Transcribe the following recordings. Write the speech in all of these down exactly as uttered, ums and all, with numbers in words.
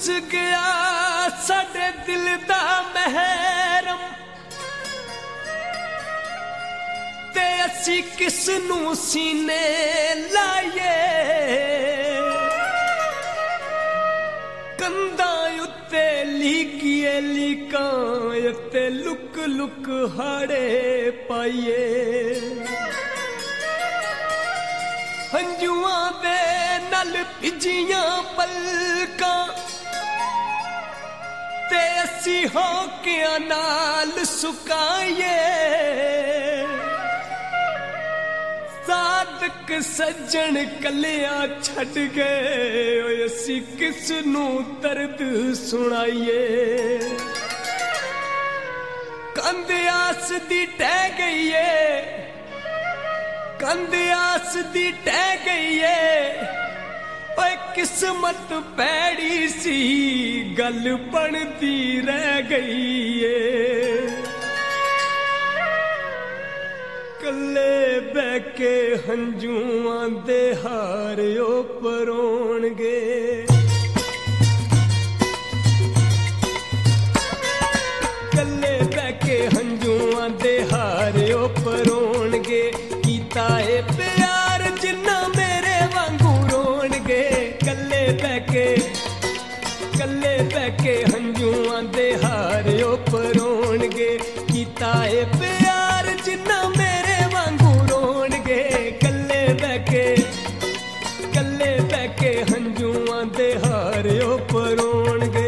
रुस गया साडे दिल दा महरम ते असी किस नू सीने लाए कंधा उत्ते लीकिए लीकां उत्ते लुक लुक हाड़े पाइए हंजुआं दे नल भिजियां पलकां ते असी होकियां नाल सुकाइए सादक सज्जन कलिया छड़ गए असी किस नू दर्द सुनाइए कंध आस दी टह गई है कंध आस दी टह गई है ओए किस्मत पैड़ी सी गल बनती रह गई है कले बैके हंजुआं दे हारियो परोणगे कले बैके हंजुआं दे हारियो परोणगे कीता है प्यार जिन्ना मेरे वांगू रोणगे कले बैके कले बैके हंजुआं दे हारियो परोणगे कीता है प्यार जिन्ना मेरे वांगू रोणगे कले बैके कले बैके हंजुआं दे हारियो परोणगे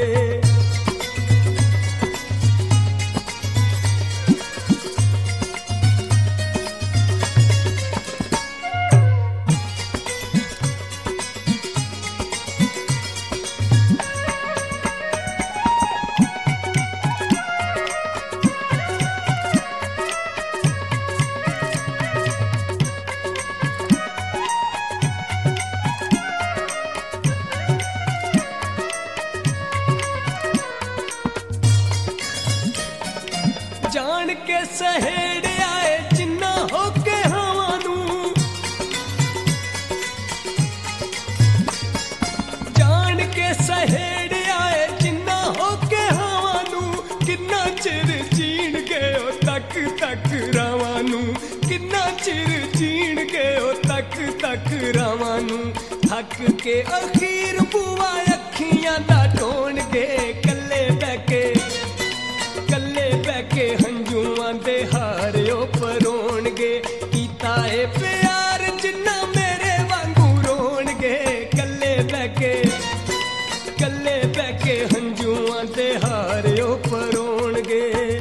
जान के सहेड़ आए जिन्ना होके हवा नू जान के सहेड़ आए जिन्ना होके हवा नू किन्ना चिर जीण गए तक तक रावा नू किन्ना चिर जीण गए तक तक रावा नू थक के अखीर बुआ अखियां दा ढोण गए कले बैके कले बैके हंजुआं दे हारियो परोणगे कीता है प्यार जिन्ना मेरे वांगू रोणगे कले बैके कले बैके हंजुआं दे हारियो परोणगे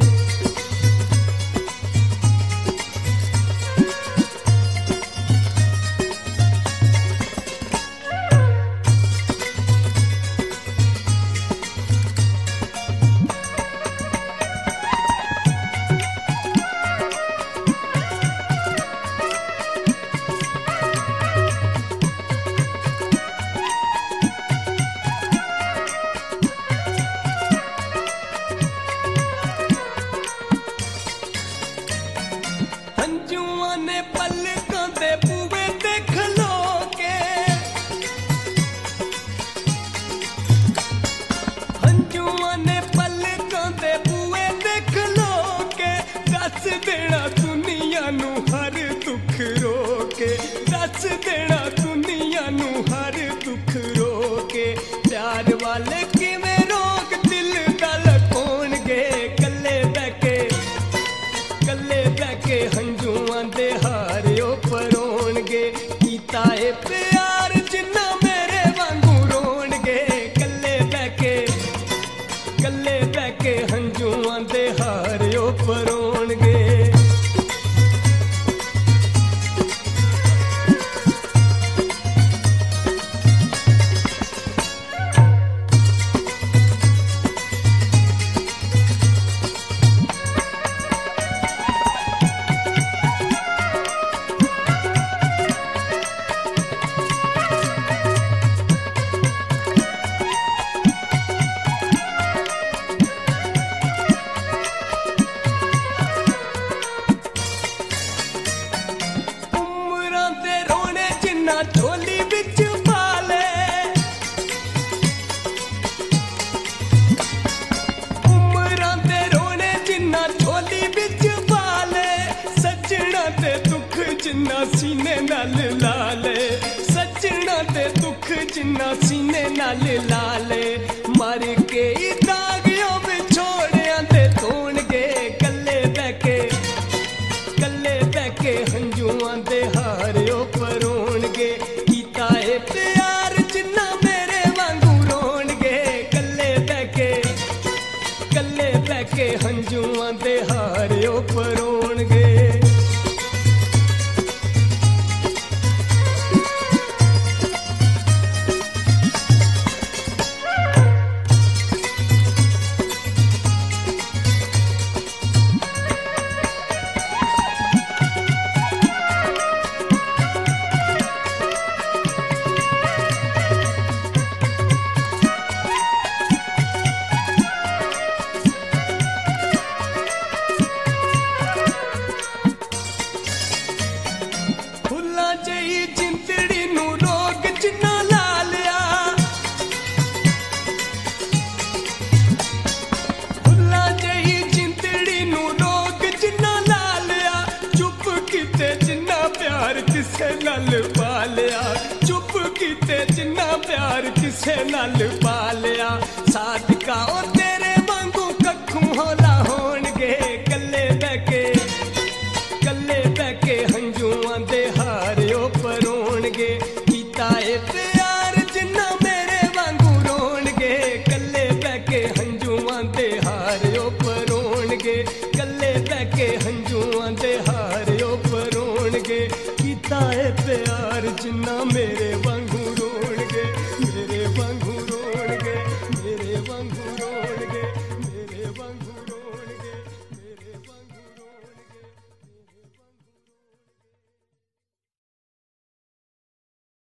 हंजुआं ने पलकां दे बूहे ते खलो के हंजुआं ने पलकां दे बूहे ते खलो के दस देना दुनिया नू हर दुख रोके दस देना दुनिया नू हर दुख रोके प्यार वाले किवें रोक दिल दा लकोणगे कले बैके कले बैके हंजुआं दे हारियो परोणगे कीता है प्यार जिन्ना मेरे वांगू रोणगे कले बैके कले बैके हंजुआं दे हारियो परोणगे जिन्ना सीने नाल लाले मर के दागियों विछोड़ियां दे धोणगे कल्ले बैके कल्ले बैके हंजुआं दे हारियो परोणगे कीता ए प्यार जिन्ना मेरे वांगू रोणगे कल्ले बैके कल्ले बैके हंजुआं दे हारियो परोणगे किसे नाल पालिया चुप कीते जिन्ना प्यार किसे नाल पालिया सादका ओ तेरे वांगू कखू होला होणगे कल्ले बैके कल्ले बैके हंजुआं दे हारियो परोणगे कीता ए प्यार जिन्ना मेरे वांगू रोणगे कल्ले बैके हंजुआं दे हारियो परोणगे कल्ले बैके हंजुआं दे हारियो परोणगे कीता ए प्यार जिन्ना मेरे वांगू रोणगे मेरे वांगू